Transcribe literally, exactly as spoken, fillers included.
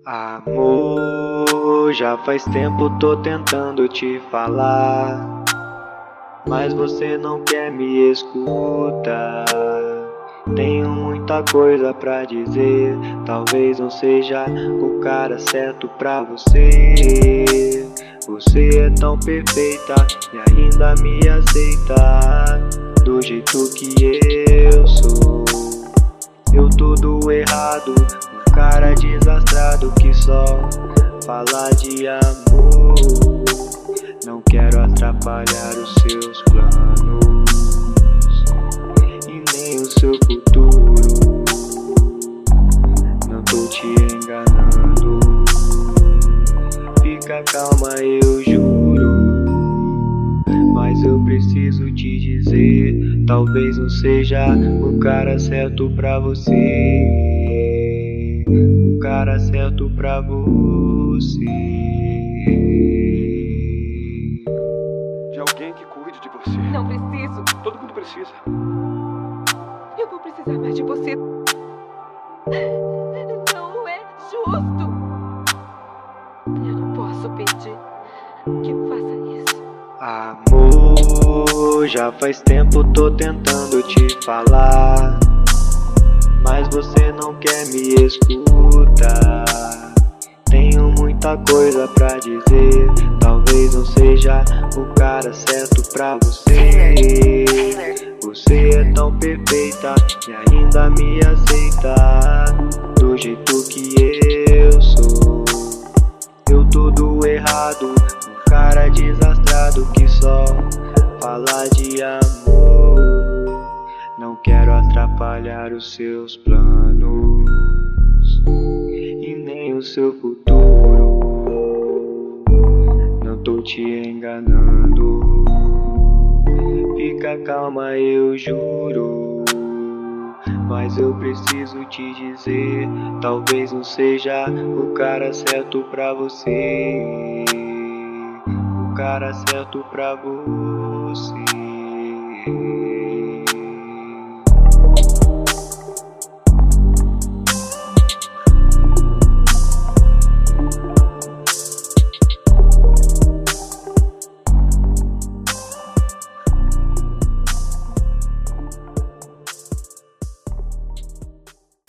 Amor, já faz tempo tô tentando te falar, mas você não quer me escutar. Tenho muita coisa pra dizer, talvez não seja o cara certo pra você. Você é tão perfeita e ainda me aceita do jeito que eu sou. Eu tudo errado, um cara desastrado que só fala de amor. Não quero atrapalhar os seus planos e nem o seu futuro. Não tô te enganando, fica calma, eu juro. Mas eu preciso te dizer, talvez não seja o cara certo pra você. O cara certo pra você. De alguém que cuide de você. Não preciso. Todo mundo precisa. Eu vou precisar mais de você. Não é justo. Eu não posso pedir que faça isso. Amor, já faz tempo tô tentando te falar, mas você não quer me escutar. Tenho muita coisa pra dizer, talvez não seja o cara certo pra você. Você é tão perfeita e ainda me aceita do jeito que eu sou. Eu tudo errado, um cara desastrado que só fala de amor. Não quero atrapalhar os seus planos e nem o seu futuro. Não tô te enganando, fica calma, eu juro. Mas eu preciso te dizer, talvez não seja o cara certo pra você. O cara certo pra você.